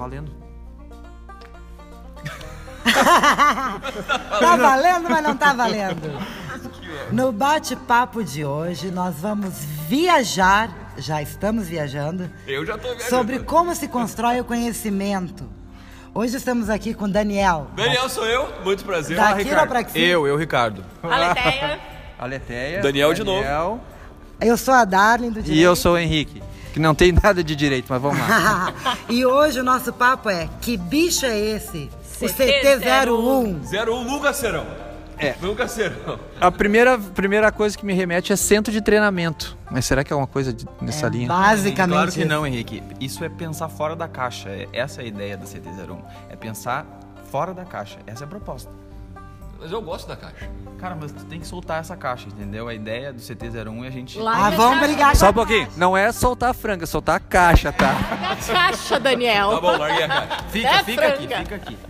valendo. Tá valendo, mas não tá valendo. No bate-papo de hoje, nós vamos viajar, já estamos viajando, Eu já tô viajando. sobre como se constrói o conhecimento. Hoje estamos aqui com Daniel. Daniel sou eu, muito prazer. Da Fala, Ricardo. Quiropraxia. Eu, Ricardo. Aleteia. Aleteia. Daniel de novo. Eu sou a Darlene do E Direito. eu sou o Henrique, que não tem nada de direito, mas vamos lá. E hoje o nosso papo é: que bicho é esse? O CT-01. CT-01. 01 nunca serão. É. Nunca serão. A primeira coisa que me remete é centro de treinamento. Mas será que é uma coisa nessa linha? Basicamente. Claro que isso. não, Henrique. Isso é pensar fora da caixa. Essa é a ideia da CT-01. É pensar fora da caixa. Essa é a proposta. Mas eu gosto da caixa. Cara, mas tu tem que soltar essa caixa, entendeu? A ideia do CT-01 é a gente... Ah, vamos brigar Só um com a pouquinho. Não é soltar a franga, é soltar a caixa, tá? A caixa, Daniel. Tá bom, larguei a caixa. Fica aqui, franga. fica aqui.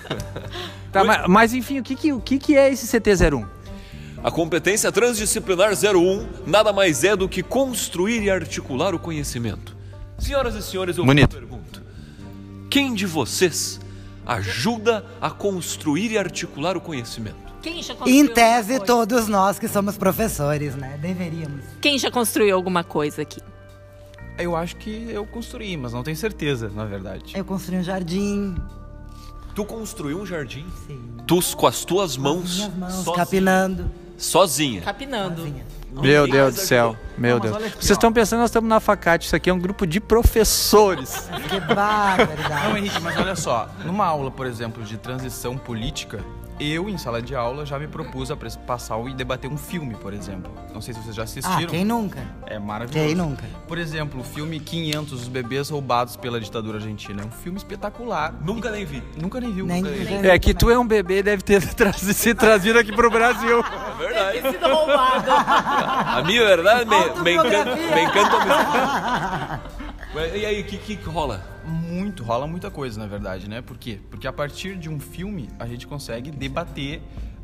Tá, mas enfim, o que é esse CT-01? A competência transdisciplinar 01 nada mais é do que construir e articular o conhecimento. Senhoras e senhores, eu Bonito. pergunto: quem de vocês ajuda a construir e articular o conhecimento? Quem já construiu Em tese, alguma coisa? todos nós que somos professores, né? Deveríamos. Quem já construiu alguma coisa aqui? Eu acho que eu construí, mas não tenho certeza, na verdade. Eu construí um jardim. Tu construiu um jardim? Sim. Tu com as tuas mãos, Minhas mãos, sozinha. capinando. Sozinha. Capinando. Meu Ninguém Deus mais do céu, ajudou. meu Não, mas Deus. olha aqui, Vocês ó. estão pensando, nós estamos na Facate, isso aqui é um grupo de professores. Que barbaridade. Não, Henrique, mas olha só. Numa aula, por exemplo, de transição política, eu, em sala de aula, já me propus a passar e debater um filme, por exemplo. Não sei se vocês já assistiram. Ah, quem nunca? É maravilhoso. Quem nunca? Por exemplo, o filme 500, os bebês roubados pela ditadura argentina. É um filme espetacular. Nunca nem vi. Nunca nem viu. Nem É que tu é um bebê e deve ter se trazido aqui pro Brasil. É verdade. Tem sido roubado. A minha verdade me Autobiografia. encanta. E aí, o que rola? Rola muita coisa, na verdade, né? Por quê? Porque a partir de um filme, a gente consegue debater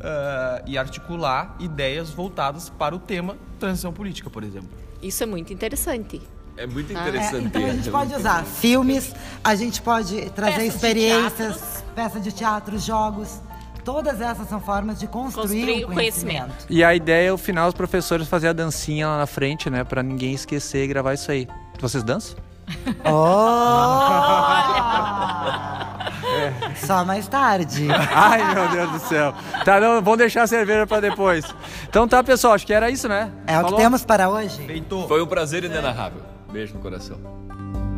e articular ideias voltadas para o tema transição política, por exemplo. Isso é muito interessante. É muito É, interessante. então a gente pode usar filmes, a gente pode trazer Peças de experiências, teatros. peças de teatro, jogos. Todas essas são formas de construir o conhecimento. E a ideia é, no final, os professores fazer a dancinha lá na frente, né? Pra ninguém esquecer e gravar isso aí. Vocês dançam? Só mais tarde. Ai, meu Deus do céu. Tá, não, vamos deixar a cerveja pra depois. Então tá, pessoal, acho que era isso, né? É o que Falou? temos para hoje. Feito! Foi um prazer inenarrável. Beijo no coração.